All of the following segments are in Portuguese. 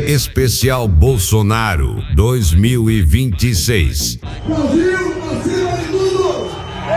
Especial Bolsonaro 2026. Brasil, acima de tudo!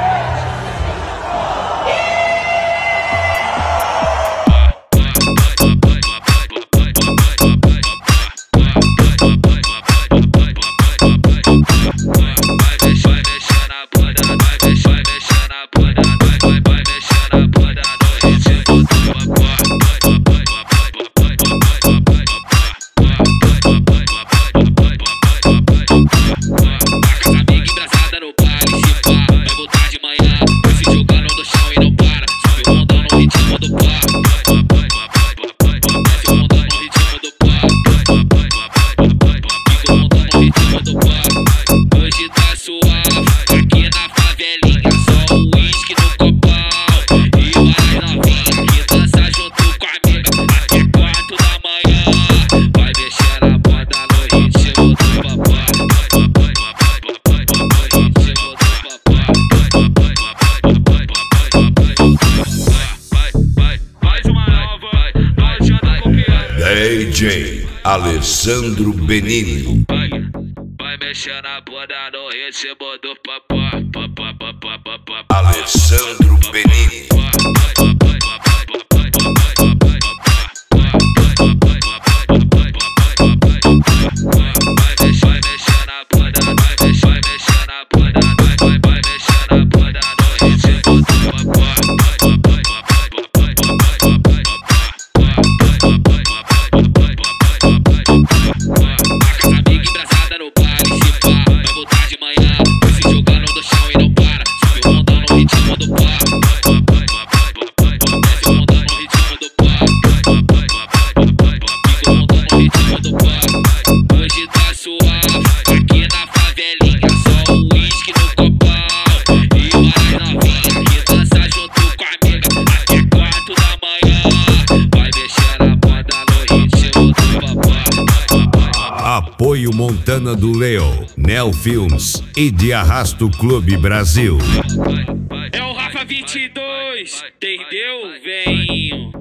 Hoje tá suave, aqui na favelinha, só o uísque no copão. E as novinhas que dança junto com a amiga até 4 da manhã. Vai mexer na banda no ritmo do papai. Mais uma nova, não adianta copiar. DJ Alessandro Benini. Vai mexer na bunda no ritmo do papai. Alessandro Benini. Vai mexer na bunda, vai mexer na bunda, vai mexer na bunda no ritmo do papai. Amiga engraçada no baile, se pá, vai voltar de manhã. Vai se jogando no chão e não para. Sobe o onda no ritmo do pá. Desce o onda no ritmo do pá. Fica o onda no ritmo do pá. Hoje tá suave, aqui na favelinha, só o uísque no copão. E as novinhas que dança junto com a amiga até 4 da manhã. Vai mexer na banda no ritmo do papai. Apoio Montana do Leo, Nel Films e de Arrasto Clube Brasil. É o Rafa 22, entendeu, velhinho?